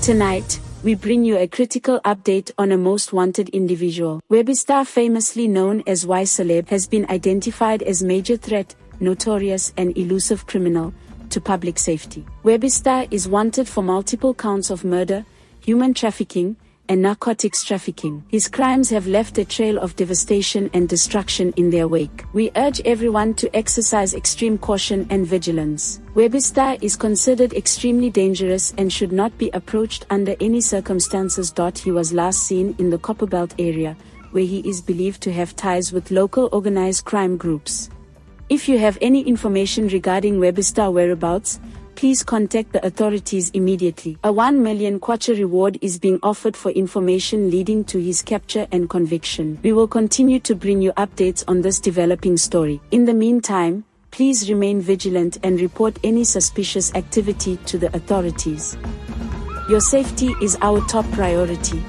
Tonight, we bring you a critical update on a most wanted individual. Webistar, famously known as Y-Celeb, has been identified as major threat, notorious and elusive criminal to public safety. Webistar is wanted for multiple counts of murder, human trafficking, and narcotics trafficking. His crimes have left a trail of devastation and destruction in their wake. We urge everyone to exercise extreme caution and vigilance. Webistar is considered extremely dangerous and should not be approached under any circumstances. He was last seen in the Copperbelt area, where he is believed to have ties with local organized crime groups. If you have any information regarding Webistar whereabouts, please contact the authorities immediately. A 1 million kwacha reward is being offered for information leading to his capture and conviction. We will continue to bring you updates on this developing story. In the meantime, please remain vigilant and report any suspicious activity to the authorities. Your safety is our top priority.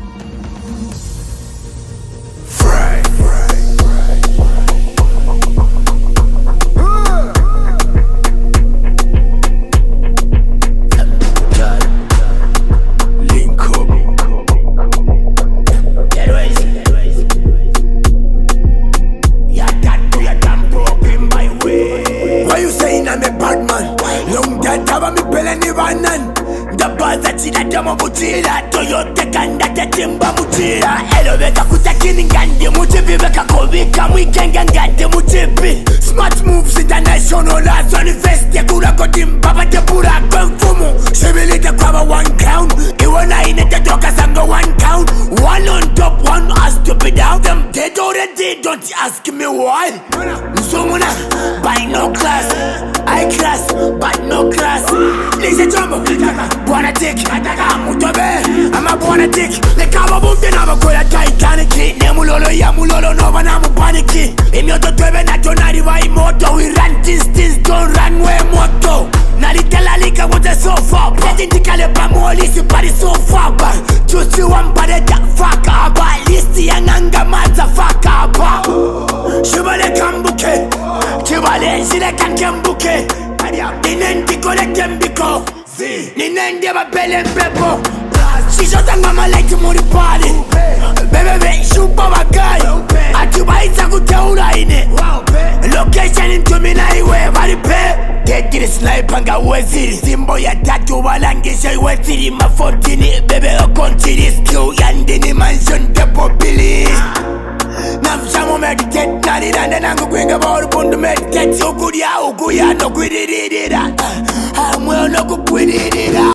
Toyota kanda tetimba mutira elobeka kutakini ngandi mutipi beka kobika mwikenga ngandi mutipi smart moves international as university kula kotimba batepura kwenfumu shibilite kwaba 1 count iwona inete toka sango 1 count 1 on top 1 has to be down them dead already don't ask me why nsumuna by no class I class but no class lise jumbo bwana tik mutobe ama bwana tik le kaba bumbe na bakola Titanic ne mulolo ya mulolo no bana mu panic imyoto twebe na tonari ba imoto we run distance don't run way moto nalitela lika with the sofa pedindikale pa molisi pari sofa ba chuchi wampare da faka ba listi yananga motherfucker ba shibale kambuke chibale zile kankembuke ninendi kole kembiko ninendi ababele mpepo shishota ngama like muri party bebebe shupa bagai atubaita kuteura ine location intumina iwe baripe Getiri sniper nga weziri Simbo ya tatu walangisha iweziri Mafotini bebe okontiri Skill yandini mansion depo bili Nafshamu meditate Narirande nangu kwinga bauru bundu meditate Ukuria ukuya no kwiririra Amwe no kupwiririra